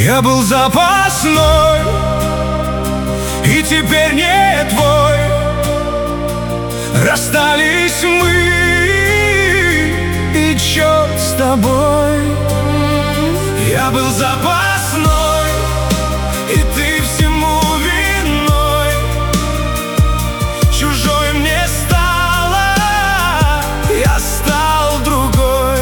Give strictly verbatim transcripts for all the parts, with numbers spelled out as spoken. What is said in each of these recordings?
Я был запасной, и теперь не твой. Расстались мы, и черт с тобой. Я был запасной, и ты всему виной. Чужой мне стала, я стал другой.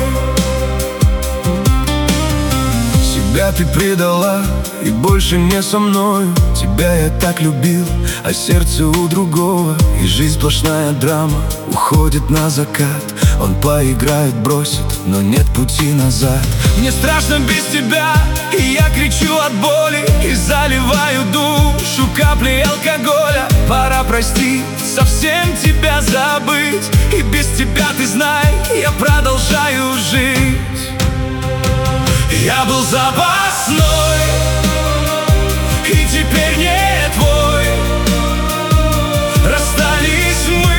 Себя ты предала, и больше не со мною. Тебя я так любил, а сердце у другого. И жизнь сплошная драма, уходит на закат. Он поиграет, бросит, но нет пути назад. Мне страшно без тебя, и я кричу от боли, и заливаю душу каплей алкоголя. Пора простить, совсем тебя забыть. И без тебя, ты знай, я продолжаю жить. Я был запасной, и теперь не твой. Расстались мы,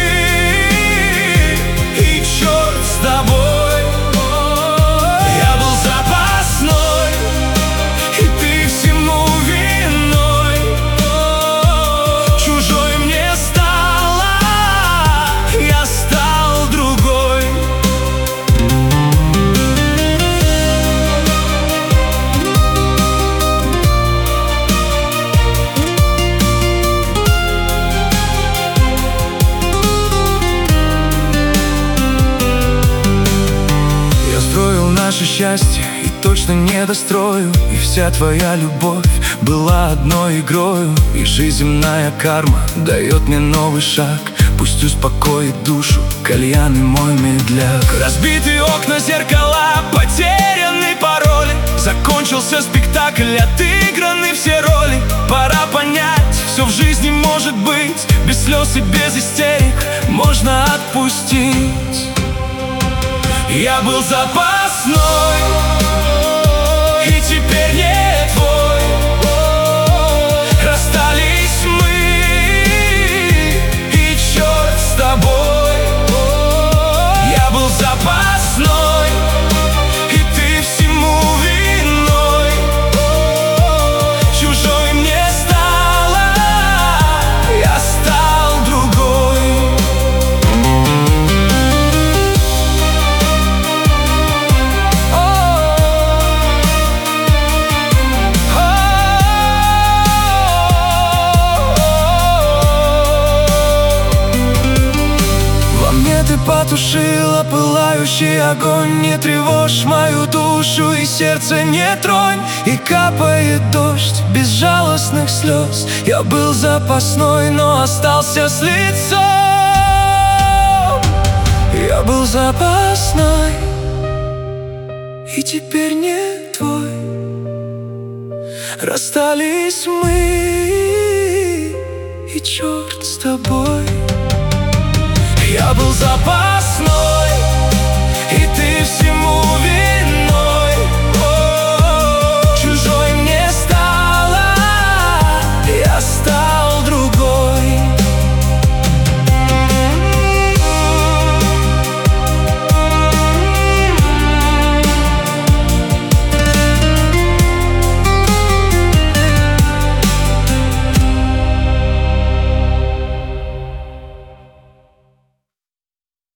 и черт с тобой. Я был запасной, и ты всему виной. Чужой мне стала, я стал другой. Наше счастье и точно не дострою. И вся твоя любовь была одной игрою. И жизнь земная карма дает мне новый шаг. Пусть успокоит душу кальян и мой медляк. Разбитые окна, зеркала, потерянные пароли. Закончился спектакль, отыграны все роли. Пора понять, все в жизни может быть. Без слез и без истерик можно отпустить. Я был запасной, и теперь не твой. Расстались мы, и черт с тобой. Я был запасной, и ты всему виной. Чужой мне стала, я стал другой. Потушила пылающий огонь. Не тревожь мою душу и сердце не тронь. И капает дождь безжалостных слез. Я был запасной, но остался с лицом. Я был запасной, и теперь не твой. Расстались мы, и черт с тобой. Я был запасной,